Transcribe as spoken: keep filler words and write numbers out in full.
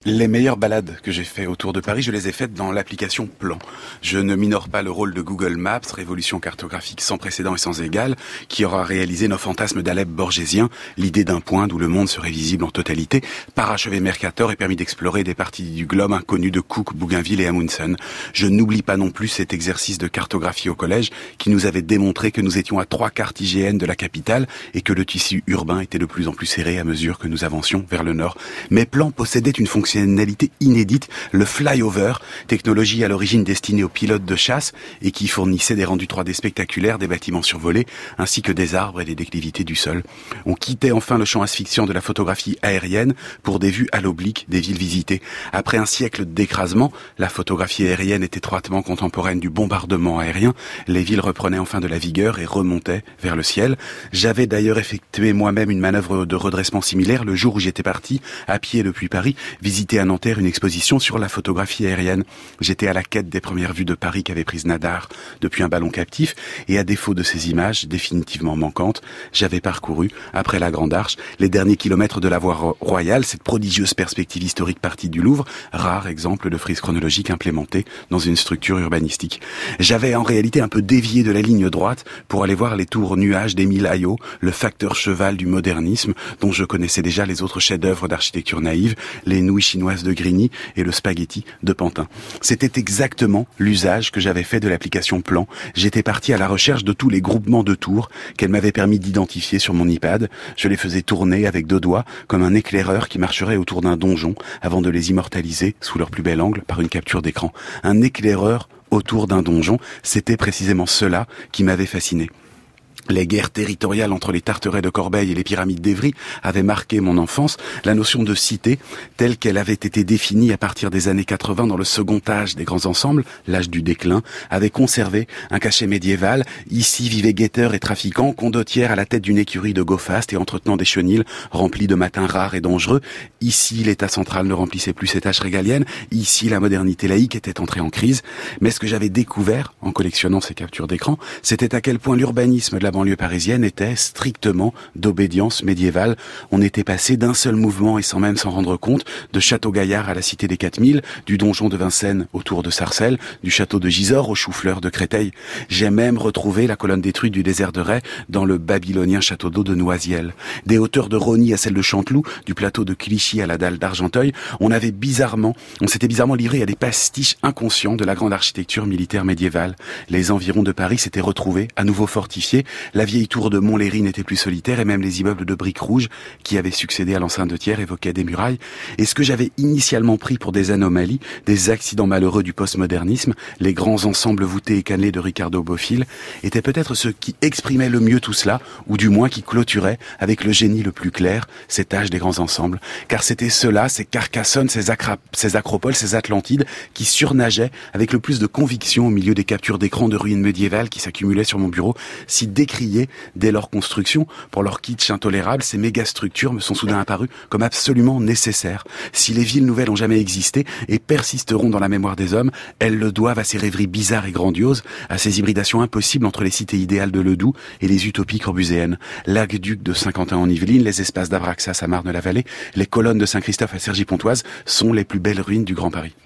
Les meilleures balades que j'ai fait autour de Paris, je les ai faites dans l'application Plan. Je ne minore pas le rôle de Google Maps, révolution cartographique sans précédent et sans égal, qui aura réalisé nos fantasmes d'Alep borgésien, l'idée d'un point d'où le monde serait visible en totalité, parachevé Mercator et permis d'explorer des parties du globe inconnues de Cook, Bougainville et Amundsen. Je n'oublie pas non plus cet exercice de cartographie au collège qui nous avait démontré que nous étions à trois quarts I G N de la capitale et que le tissu urbain était de plus en plus serré à mesure que nous avancions vers le nord. Mais Plan possédait une fonction fonctionnalité inédite, le flyover, technologie à l'origine destinée aux pilotes de chasse et qui fournissait des rendus trois D spectaculaires des bâtiments survolés, ainsi que des arbres et des déclivités du sol. On quittait enfin le champ asphyxiant de la photographie aérienne pour des vues à l'oblique des villes visitées. Après un siècle d'écrasement, la photographie aérienne est étroitement contemporaine du bombardement aérien. Les villes reprenaient enfin de la vigueur et remontaient vers le ciel. J'avais d'ailleurs effectué moi-même une manœuvre de redressement similaire le jour où j'étais parti, à pied depuis Paris, visiter à Nanterre une exposition sur la photographie aérienne. J'étais à la quête des premières vues de Paris qu'avait prise Nadar depuis un ballon captif, et à défaut de ces images définitivement manquantes, j'avais parcouru, après la Grande Arche, les derniers kilomètres de la voie royale, cette prodigieuse perspective historique partie du Louvre, rare exemple de frise chronologique implémentée dans une structure urbanistique. J'avais en réalité un peu dévié de la ligne droite pour aller voir les tours nuages d'Émile Ayot, le facteur cheval du modernisme, dont je connaissais déjà les autres chefs-d'œuvre d'architecture naïve, les nouilles chinoises de Grigny et le spaghetti de Pantin. C'était exactement l'usage que j'avais fait de l'application Plan. J'étais parti à la recherche de tous les groupements de tours qu'elle m'avait permis d'identifier sur mon iPad. Je les faisais tourner avec deux doigts comme un éclaireur qui marcherait autour d'un donjon avant de les immortaliser sous leur plus bel angle par une capture d'écran. Un éclaireur autour d'un donjon, c'était précisément cela qui m'avait fasciné. Les guerres territoriales entre les Tarterets de Corbeil et les pyramides d'Évry avaient marqué mon enfance. La notion de cité, telle qu'elle avait été définie à partir des années quatre-vingts dans le second âge des grands ensembles, l'âge du déclin, avait conservé un cachet médiéval. Ici vivaient guetteurs et trafiquants, condottières à la tête d'une écurie de go fast et entretenant des chenils remplis de matins rares et dangereux. Ici, l'État central ne remplissait plus ses tâches régaliennes. Ici, la modernité laïque était entrée en crise. Mais ce que j'avais découvert, en collectionnant ces captures d'écran, c'était à quel point l'urbanisme de la banlieue parisienne était strictement d'obédience médiévale. On était passé d'un seul mouvement et sans même s'en rendre compte, de Château-Gaillard à la Cité des quatre mille, du donjon de Vincennes au tour de Sarcelles, du château de Gisors au chou-fleur de Créteil. J'ai même retrouvé la colonne détruite du désert de Ré dans le babylonien château d'eau de Noisiel. Des hauteurs de Rosny à celles de Chanteloup, du plateau de Clichy à la dalle d'Argenteuil, on avait bizarrement, on s'était bizarrement livré à des pastiches inconscients de la grande architecture militaire médiévale. Les environs de Paris s'étaient retrouvés, à nouveau fortifiés. La vieille tour de Montlhéry n'était plus solitaire et même les immeubles de briques rouges qui avaient succédé à l'enceinte de Thiers évoquaient des murailles. Et ce que j'avais initialement pris pour des anomalies, des accidents malheureux du postmodernisme, les grands ensembles voûtés et cannelés de Ricardo Bofill, était peut-être ce qui exprimait le mieux tout cela, ou du moins qui clôturait avec le génie le plus clair cet âge des grands ensembles. Car c'était cela, ces Carcassonne, ces, Acra- ces Acropoles, ces Atlantides, qui surnageaient avec le plus de conviction au milieu des captures d'écran de ruines médiévales qui s'accumulaient sur mon bureau, si décriées dès leur construction. Pour leur kitsch intolérable, ces mégastructures me sont soudain apparues comme absolument nécessaires. Si les villes nouvelles ont jamais existé et persisteront dans la mémoire des hommes, elles le doivent à ces rêveries bizarres et grandioses, à ces hybridations impossibles entre les cités idéales de Ledoux et les utopies corbuséennes. L'aqueduc de Saint-Quentin en Yvelines, les espaces d'Abraxas à Marne-la-Vallée, les colonnes de Saint-Christophe à Cergy-Pontoise sont les plus belles ruines du Grand Paris.